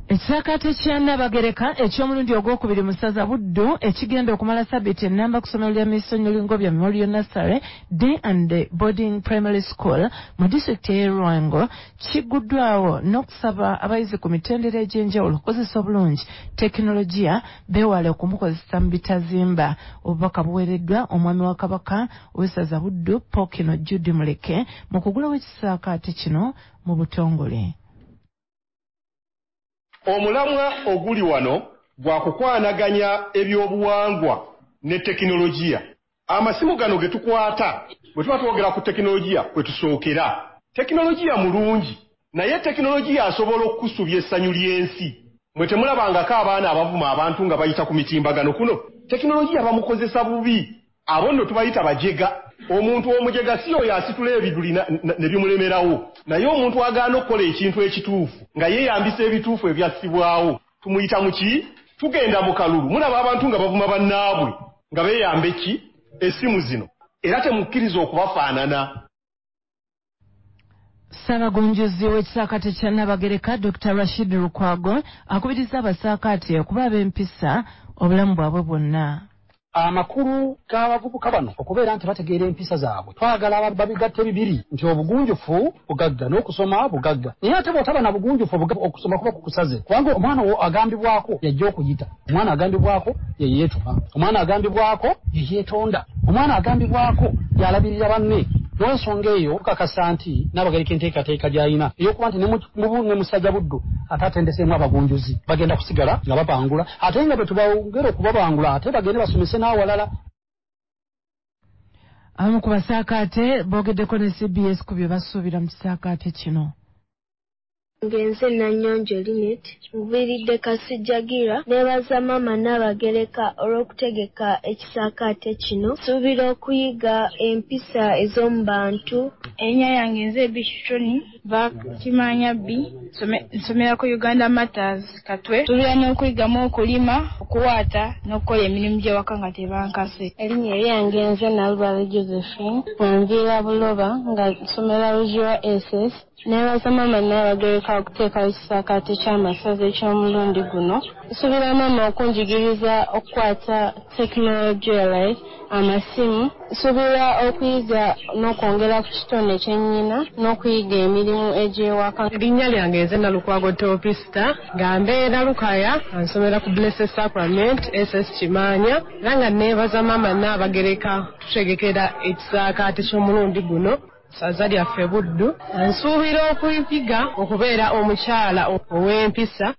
Ekisaakaate kya Nnabagereka eky'omulundi ogwokubiri mu ssaza Buddu ekigenda okumala ssabbiiti ennamba ku ssomero lya Misonyo Ngobya Memorial Nursery Day and Boarding Primary School mu disitulikiti y'e Ruhango kiguddwawo n'okusaba abayizi ku mitendera egy'enjawulo okukozesa obulungi tekinologiya beewale okumukozesa mu bitazimba. Obubaka buweereddwa omwami wa Kabaka ow'essaza Buddu Ppookino Judy Muleke mu kugulawo ekisaakaate kino mu butongole. Omulamwa oguli wano gwa kukwanaganya ebyobuwangwa ne tekinologiya. Amasimu gano ge tukwata bwe tuba twogera ku tekinologiya kwe tusookera. Tekinologiya mulungi naye tekinologiya asobola okusubya essanyu ly'ensi. Mwe temulabangako abaana abavuma abantu nga bayita ku mitimbagano kuno. Tekinologiya bamukozesa bubi. Abo nno tubayita bajega. Omuntu omujega si oyo asitula ebiduli ne bimulemerawo. Naye omuntu agaana okukola ekintu ekituufu nga yeeyambisa ebituufu ebyassibwawo tumuyita muki? Tugenda mu kalulu mulaba abantu nga bavuma bannaabwe nga beeyamba eki? Essimu zino. Era temukkiriza okubafaanana. Ssaabagunjuzi w'ekisaakaate kya Nnabagereka Dr. Rashid Lukwago akubiriza abasaakaate okuba ab'empisa obulamu bwabwe bwonna. Amakulu g'abavubuka bano okubeera nti bategeera empisa zaabwe twagala babigatte bibiri nti obugunjufu bugagga n'okusoma bugagga. Naye ate bw'otaba na bugunjufu okusoma kuba kukusaze kubanga omwana agambibwako yajja okuyita, omwana agambibwako ye yeetuma, omwana agambibwako ye yeetonda, omwana agambibwako y'alabirira banne. N'ensonga eyo kakasa nti Nnabagereka enteekateeka gy'alina ey'okuba nti ne musajja Buddu ate atendeseemu abagunjuzi bagenda kusigala nga babangula ate nga bwe tubawongera okubabangula ate bagende basomese n'awalala. Abamu ku basaakaate boogeddeko ne CBS ku bye basuubira mu kisaakaate kino. Ngenze Nanyonjo Linet muviiridde Kasijjagira neebaza Maama Nnabagereka olw'okutegeka ekisaakaate kino. Suubira okuyiga empisa ez'omu bantu. Erinnya yange nze Bishoni Kimanya B nsomera ku Uganda Matters Katwe. Suubira n'okuyigamu okulima, okuwaata n'okukola emirimu gy'ewaka nga tebankase. Erinnya lyange nze Nalubale Josephine nviira Buloba nga nsomera Rugirwa SS. Neebaza Maama Nnabagereka okuteekawo ekisaakaate ky'amasaza eky'omulundi guno. Nsuubira Maama okunjigiriza okukwata tekinologiya like amasimu. Nsuubira okuyiga n'okwongera ku kitone kyennyina n'okuyiga emirimu egy'ewaka. Erinnya lyange nze Nalukwago Teopista nga mbeera Lukaya nsomera ku Blessed Sacrament SS Kimanya era nga neebaza Maama Nnabagereka tutegekera ekisaakaate ky'omulundi guno saza lyaffe Buddu. Nsuubira okuyiga okubeera omukyala ow'empisa